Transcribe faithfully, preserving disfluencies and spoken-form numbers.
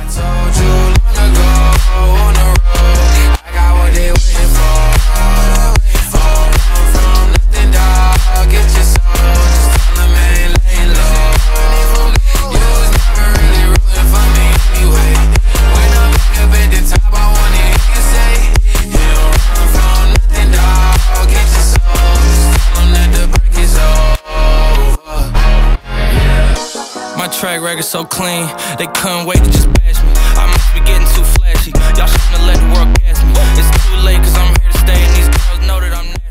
told you long ago on the road, I got what they waiting for. Fall from nothing, dog. Get your soul. Just tell them I ain't laying low. You was never really rooting for me anyway. When I'm up at the top, I wanna hear you say, you don't run from nothing, dog. Get your soul. Just tell them that the break is over. My track record so clean, they couldn't wait to just bash me. I must be getting too flashy. Y'all shouldn't have let the world gas me. It's too late, cause I'm here to stay, and these girls know that I'm